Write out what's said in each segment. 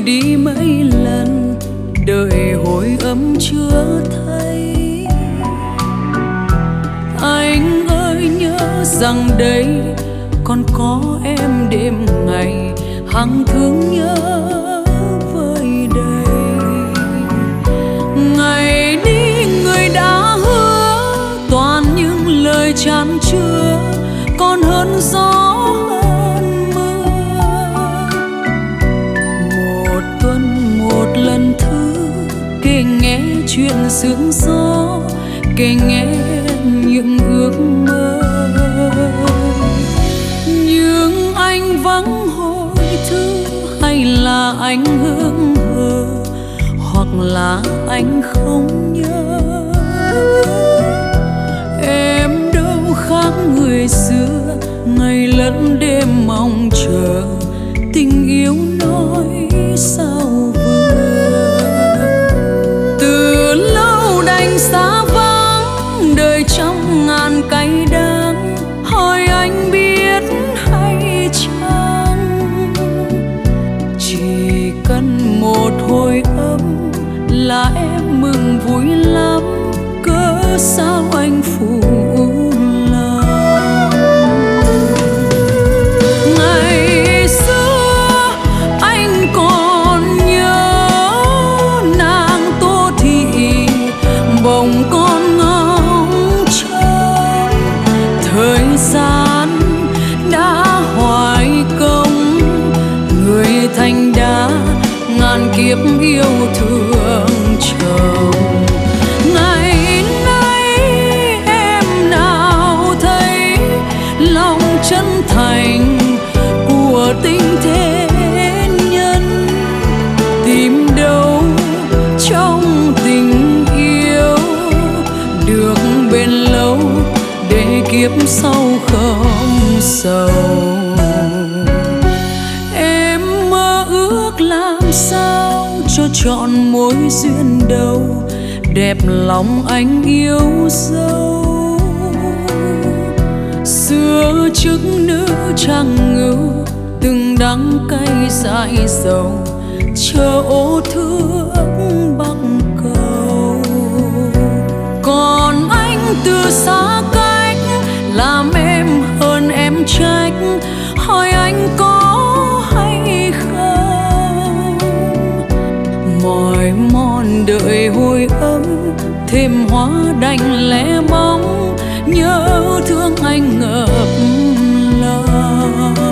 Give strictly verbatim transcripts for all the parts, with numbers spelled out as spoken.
đi mấy lần đời hồi ấm chưa thấy. Anh ơi nhớ rằng đây còn có em đêm ngày hằng thương nhớ vơi đầy. Ngày đi người đã hứa toàn những lời chan chứa, còn hơn gió hơn mưa. Một tuần một lần thứ kể nghe chuyện sương gió, kể nghe những ước mơ. Nhưng anh vắng hồi thư, hay là anh hững hờ, hoặc là anh không nhớ. Em đâu khác người xưa, ngày lẫn đêm mong chờ tình yêu nói sao vừa. Từ lâu đành xa vắng đời trong ngàn cay đắng, hỏi anh biết hay chăng. Chỉ cần một hồi ấm là em mừng vui lắm, cớ sao anh phụ lòng. Ngày xưa anh còn nhớ nàng Tô Thị, bồng con ngóng trông. Thời gian đã hoài công, người thành đã ngàn kiếp yêu thương chồng. Ngày nay em nào thấy lòng chân thành của tình thế nhân, tìm đâu trong tình yêu được bền lâu để kiếp sau không sầu. Em mơ ước làm sao cho trọn mối duyên đầu, đẹp lòng anh yêu dấu. Xưa chức nữ trang ngưu, từng đắng cay dại dầu, chờ ô thước bắc cầu. Còn anh từ xa cách, làm em hơn em trách, hỏi anh có hay không. Mỏi mòn đợi hồi ấm, thêm hóa đành lẻ bóng, nhớ thương anh ngập lòng.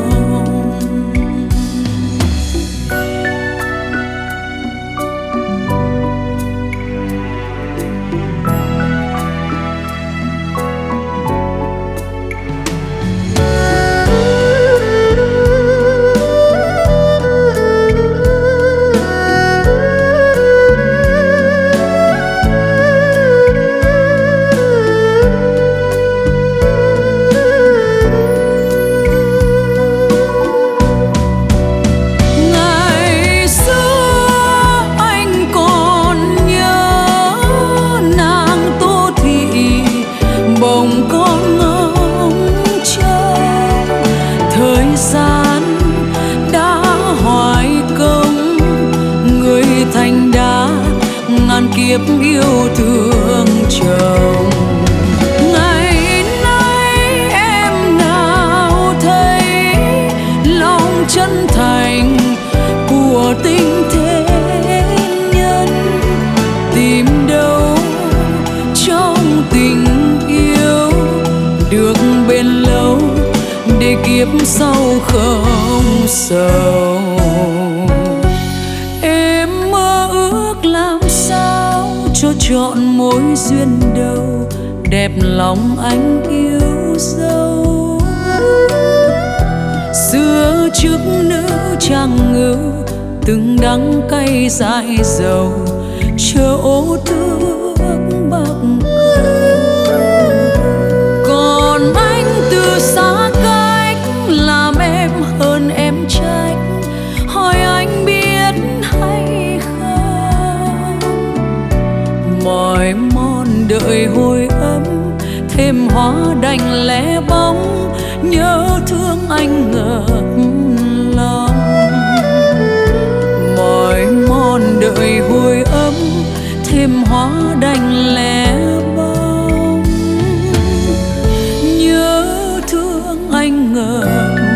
Kiếp yêu thương chồng. Ngày nay em nào thấy lòng chân thành của tình thế nhân, tìm đâu trong tình yêu được bền lâu để kiếp sau không sầu. Em mơ ước làm sao cho trọn mối duyên đầu, đẹp lòng anh yêu dấu. Xưa trước nữ trang ngưu, từng đắng cay dại dầu, chờ ô thước bắc cầu. Còn anh từ xa cách, làm em hơn em trách, hỏi anh biết hay không. Mỏi mòn đợi hồi ấm, thêm hóa đành lẻ bóng, nhớ thương anh ngập lòng. anh ngờ